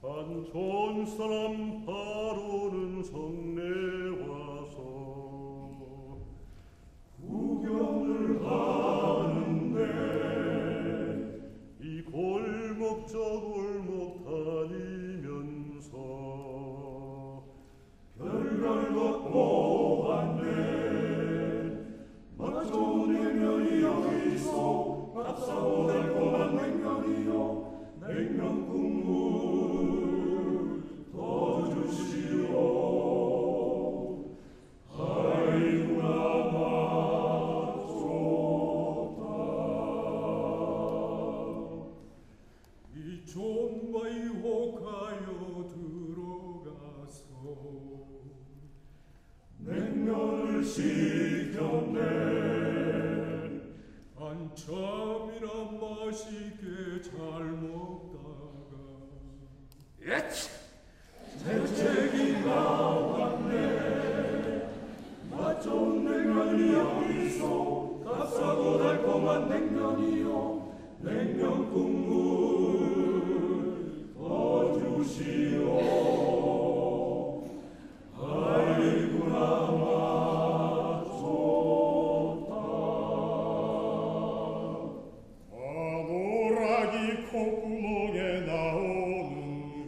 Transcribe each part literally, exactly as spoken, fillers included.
한 좋은 사람 바로는 성내 와서 구경을 하는데 이 골목 저 골목 다니면서 별별 것 보았네. 맛 좋은 냉면이 여기 있어. 값싸고 달콤한 냉면이요. 냉면 국물 더 주시오. 아이구나 맛 좋다. 이 존바이 호가여 들어가서 냉면을 시켰네. 한참이나 맛있게 잘 먹다가 에치! 재채기 나왔네. 맛 좋은 냉면이 여기 있어. 값싸고 달콤한 냉면이요. 냉면 국물 더 주시오. 아이구나 맛 좋다. 아노라기 콧구멍에 나오는 것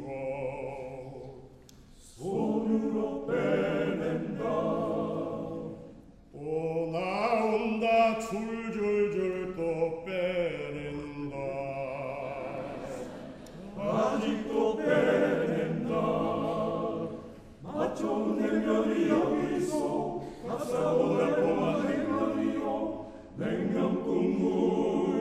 손으로 빼낸다. 또 나온다. 줄줄줄 또 빼낸다. 아직도 빼낸다. 맛 좋은 냉면이 여기 있어. 값싸고 달콤한 냉면이요. 냉면 국물